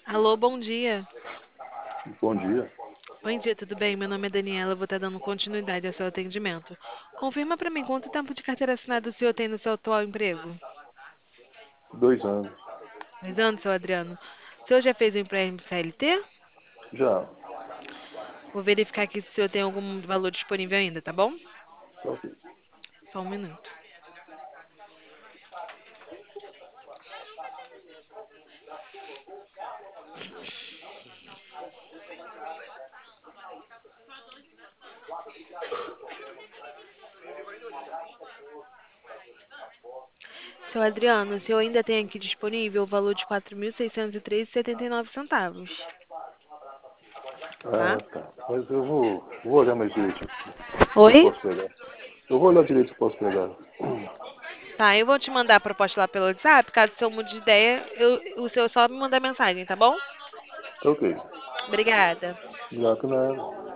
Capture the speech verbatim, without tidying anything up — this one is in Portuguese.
Alô, bom dia. Bom dia. Bom dia, tudo bem? Meu nome é Daniela, eu vou estar dando continuidade ao seu atendimento. Confirma para mim quanto tempo de carteira assinada o senhor tem no seu atual emprego? Dois anos. Dois anos, seu Adriano. O senhor já fez o empréstimo C L T? Já. Vou verificar aqui se o senhor tem algum valor disponível ainda, tá bom? Tá ok. Só um minuto. Seu Adriano, o senhor ainda tem aqui disponível o valor de quatro mil seiscentos e três e setenta e nove centavos, tá? Ah, tá. Mas eu vou, vou olhar mais direito. Se eu Oi? posso pegar. Eu vou olhar direito se eu posso pegar. Tá, eu vou te mandar a proposta lá pelo WhatsApp. Caso o senhor mude de ideia, eu, o senhor só me mandar mensagem, tá bom? Tá ok. Obrigada. Obrigado, nada.